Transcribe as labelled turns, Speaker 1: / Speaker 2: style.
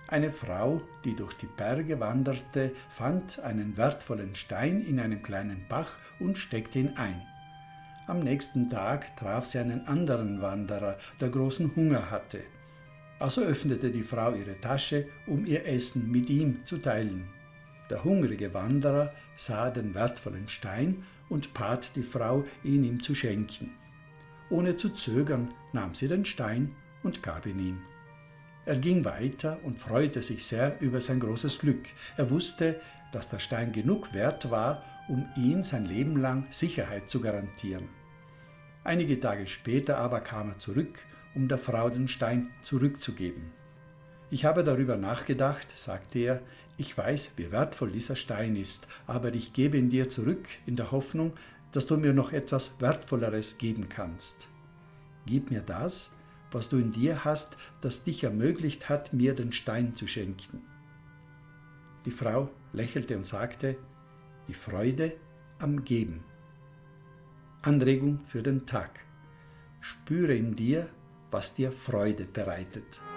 Speaker 1: Eine Frau, die durch die Berge wanderte, fand einen wertvollen Stein in einem kleinen Bach und steckte ihn ein. Am nächsten Tag traf sie einen anderen Wanderer, der großen Hunger hatte. Also öffnete die Frau ihre Tasche, um ihr Essen mit ihm zu teilen. Der hungrige Wanderer sah den wertvollen Stein und bat die Frau, ihn ihm zu schenken. Ohne zu zögern nahm sie den Stein und gab ihn ihm. Er ging weiter und freute sich sehr über sein großes Glück. Er wusste, dass der Stein genug wert war, um ihm sein Leben lang Sicherheit zu garantieren. Einige Tage später aber kam er zurück, um der Frau den Stein zurückzugeben. Ich habe darüber nachgedacht, sagte er, ich weiß, wie wertvoll dieser Stein ist, aber ich gebe ihn dir zurück in der Hoffnung, dass du mir noch etwas Wertvolleres geben kannst. Gib mir das, was du in dir hast, das dich ermöglicht hat, mir den Stein zu schenken. Die Frau lächelte und sagte, die Freude am Geben. Anregung für den Tag. Spüre in dir, was dir Freude bereitet.